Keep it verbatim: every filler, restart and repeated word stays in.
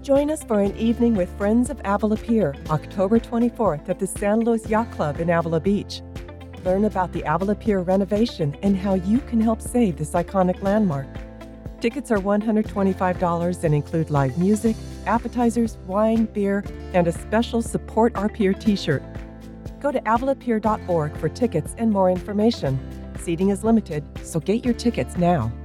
Join us for an evening with Friends of Avila Pier, October twenty-fourth at the San Luis Yacht Club in Avila Beach. Learn about the Avila Pier renovation and how you can help save this iconic landmark. Tickets are one hundred twenty-five dollars and include live music, appetizers, wine, beer, and a special Support Our Pier t-shirt. Go to avila pier dot org for tickets and more information. Seating is limited, so get your tickets now.